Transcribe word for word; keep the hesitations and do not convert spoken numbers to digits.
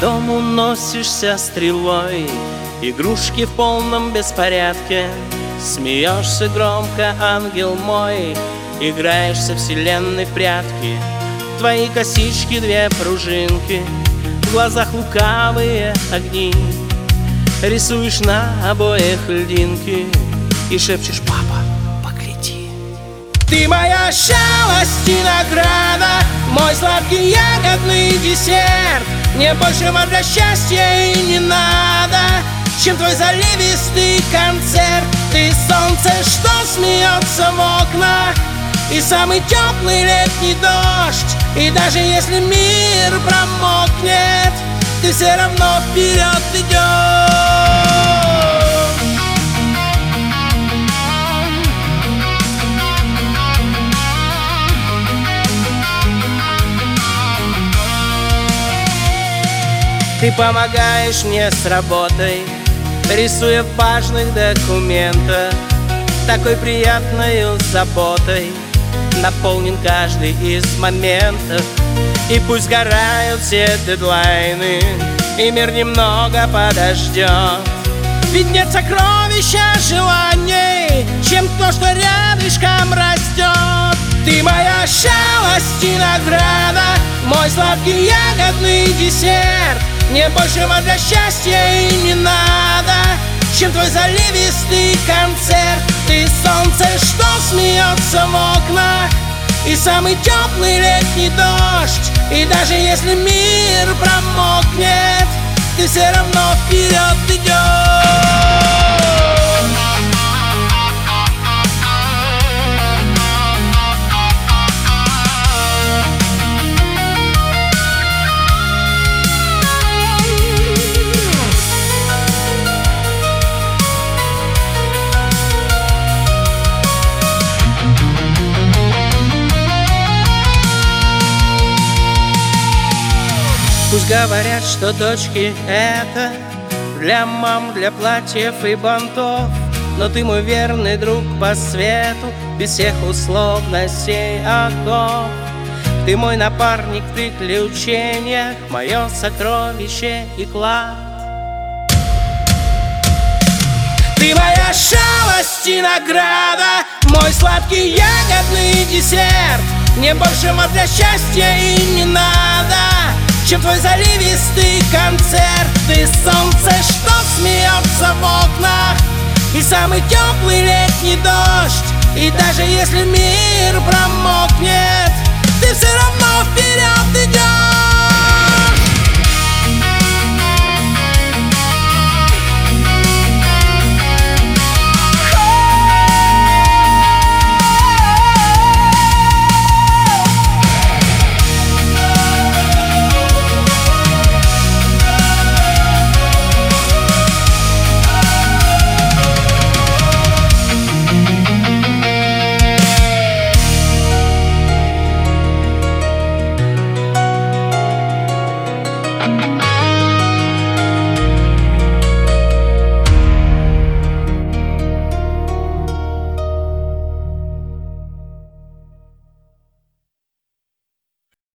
дому носишься стрелой, игрушки в полном беспорядке. Смеешься громко, ангел мой, играешься вселенной в прятки. Твои косички две пружинки, в глазах лукавые огни. Рисуешь на обоих льдинки и шепчешь: папа, погляди. Ты моя шалость и награда, мой сладкий ягодный десерт. Мне большего для счастья и не надо, чем твой заливистый концерт. Ты солнце, что смеется в окнах, и самый теплый летний дождь. И даже если мир промокнет, ты все равно вперед идешь. Ты помогаешь мне с работой, рисуя в важных документах. Такой приятной заботой наполнен каждый из моментов. И пусть сгорают все дедлайны, и мир немного подождет. Ведь нет сокровища желаний, чем то, что рядышком растет. Ты моя шалость и награда, мой сладкий ягодный десерт. Мне большего для счастья и не надо, чем твой заливистый концерт. Ты солнце, что смеется в окнах, и самый теплый летний дождь. И даже если мир промокнет, ты все равно вперед идешь. Пусть говорят, что дочки это для мам, для платьев и бантов, но ты мой верный друг по свету, без всех условностей оков. Ты мой напарник в приключениях, мое сокровище и клад. Ты моя шалость и награда, мой сладкий ягодный десерт. Мне большего для счастья и не надо, чем твой заливистый концерт. Ты солнце, что смеется в окнах, и самый теплый летний дождь. И даже если мир промокнет, ты все равно вперед идешь.